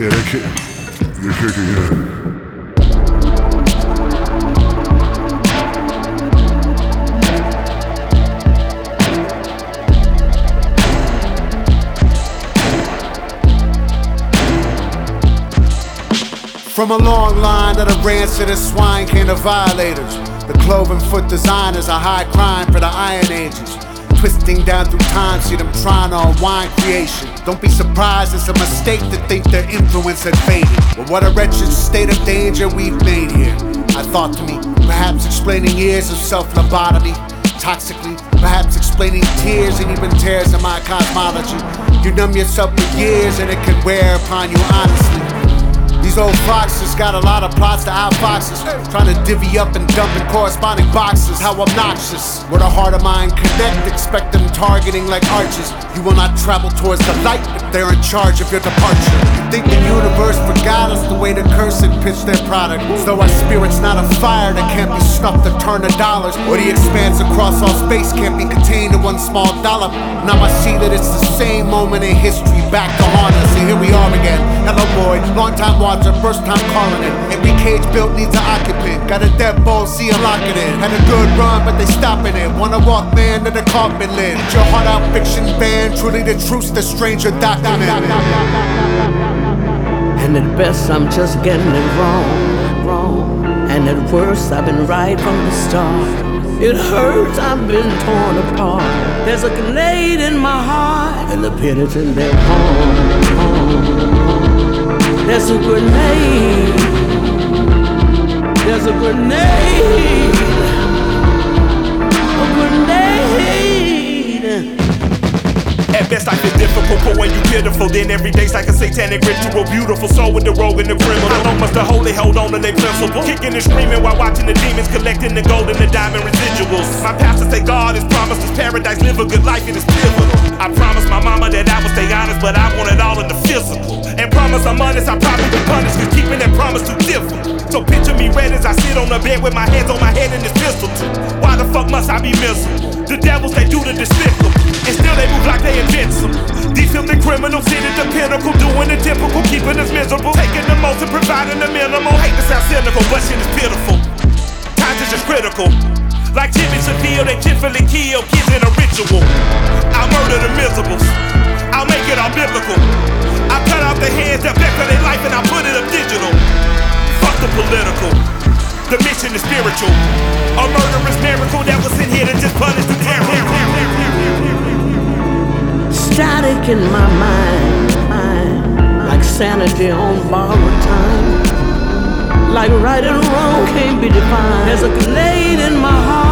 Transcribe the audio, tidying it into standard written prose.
From a long line of the rancid and swine came the violators. The cloven foot designers, a high crime for the Iron Ages. Twisting down through time, see them trying to unwind creation. Don't be surprised, it's a mistake to think their influence had faded. But what a wretched state of danger we've made here. I thought to me, perhaps explaining years of self-lobotomy, toxically, perhaps explaining tears and even tears in my cosmology. You numb yourself for years and it can wear upon you honestly. These old foxes got a lot of plots to outfoxes, trying to divvy up and dump in corresponding boxes. How obnoxious. Where the heart of mine connect, expect them targeting like arches. You will not travel towards the light if they're in charge of your departure. You think the universe forgot us the way the cursed pitch their product, as though our spirit's not a fire that can't be snuffed to turn to dollars, or the expanse across all space can't be contained in one small dollop. Now I see that it's the same moment in history back to haunt us, and here we are again. Hello boy, long time watcher, first time calling it. Every cage built needs an occupant. Got a deadbolt, see a lock it in. Had a good run, but they stopping it. Wanna walk man to the coffin lid. Put your heart out, fiction band. Truly the truth's the stranger document. And at best I'm just getting it wrong. And at worst I've been right from the start. It hurts, I've been torn apart. There's a grenade in my heart, and the pit in their palm. There's a grenade. There's a grenade. A grenade. At best life is difficult, but when you pitiful, then every day's like a satanic ritual. Beautiful soul with the rogue and the criminal. I know much the holy hold on to their principle. Kicking and screaming while watching the demons collecting the gold and the diamond residuals. My pastor say God has promised us paradise, live a good life, it is pivotal. I promised my mama that I would stay honest, but I want it all in the physical. And promise I'm honest, I probably be punished, cause keeping that promise too difficult. So picture me red as I sit on the bed with my hands on my head and this pistol too. Why the fuck must I be miserable? The devils, they do the despicable, and still they move like they invincible. These filthy criminals sit at the pinnacle, doing the typical, keeping us miserable, taking the most and providing the minimal. Hate to sound cynical, but shit is pitiful. Times is just critical. Like Jimmy Seville, they cheerfully kill kids in a ritual. I'll murder the miserables, I'll make it all biblical. I'll cut off the hands that beg for their life and I'll put it up digital. Fuck the political, the mission is spiritual. A murderous miracle that was in here to just punish the terror. Static in my mind, like sanity on borrowed time. Like right and wrong can't be defined. There's a grenade in my heart.